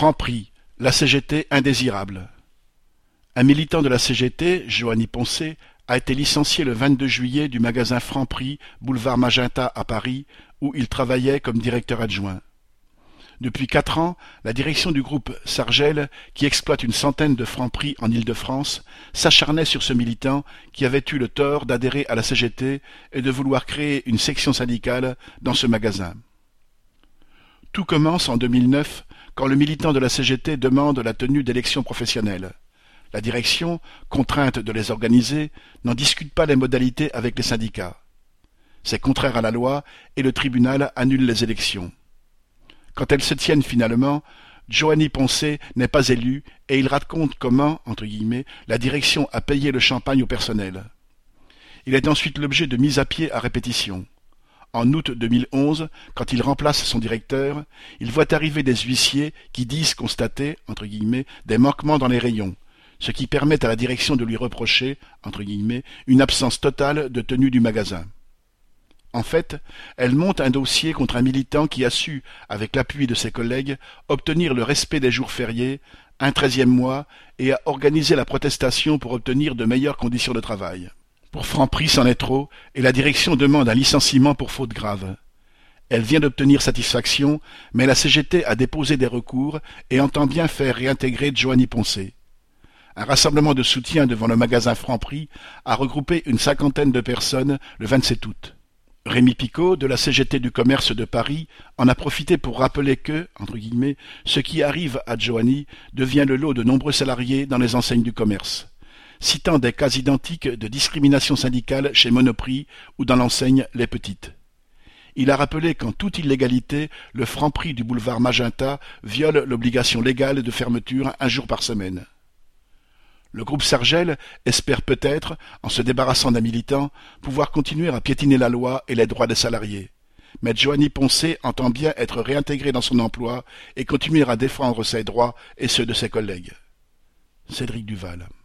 Franprix, la CGT indésirable. Un militant de la CGT, Joanny Poncet, a été licencié le 22 juillet du magasin Franprix, boulevard Magenta à Paris, où il travaillait comme directeur adjoint. Depuis 4 ans, la direction du groupe Sargel, qui exploite une centaine de Franprix en Île-de-France, s'acharnait sur ce militant qui avait eu le tort d'adhérer à la CGT et de vouloir créer une section syndicale dans ce magasin. Tout commence en 2009, quand le militant de la CGT demande la tenue d'élections professionnelles. La direction, contrainte de les organiser, n'en discute pas les modalités avec les syndicats. C'est contraire à la loi et le tribunal annule les élections. Quand elles se tiennent finalement, Joanny Poncet n'est pas élu et il raconte comment, entre guillemets, la direction a payé le champagne au personnel. Il est ensuite l'objet de mises à pied à répétition. En août 2011, quand il remplace son directeur, il voit arriver des huissiers qui disent constater, entre guillemets, des manquements dans les rayons, ce qui permet à la direction de lui reprocher, entre guillemets, une absence totale de tenue du magasin. En fait, elle monte un dossier contre un militant qui a su, avec l'appui de ses collègues, obtenir le respect des jours fériés, un 13e mois, et a organisé la protestation pour obtenir de meilleures conditions de travail. Pour Franprix, c'en est trop, et la direction demande un licenciement pour faute grave. Elle vient d'obtenir satisfaction, mais la CGT a déposé des recours et entend bien faire réintégrer Joanny Poncet. Un rassemblement de soutien devant le magasin Franprix a regroupé une 50aine de personnes le 27 août. Rémi Picot, de la CGT du commerce de Paris, en a profité pour rappeler que, entre guillemets, ce qui arrive à Joanny devient le lot de nombreux salariés dans les enseignes du commerce, citant des cas identiques de discrimination syndicale chez Monoprix ou dans l'enseigne Les Petites. Il a rappelé qu'en toute illégalité, le Franprix du boulevard Magenta viole l'obligation légale de fermeture un jour par semaine. Le groupe Sargel espère peut-être, en se débarrassant d'un militant, pouvoir continuer à piétiner la loi et les droits des salariés. Mais Joanny Poncet entend bien être réintégré dans son emploi et continuer à défendre ses droits et ceux de ses collègues. Cédric Duval.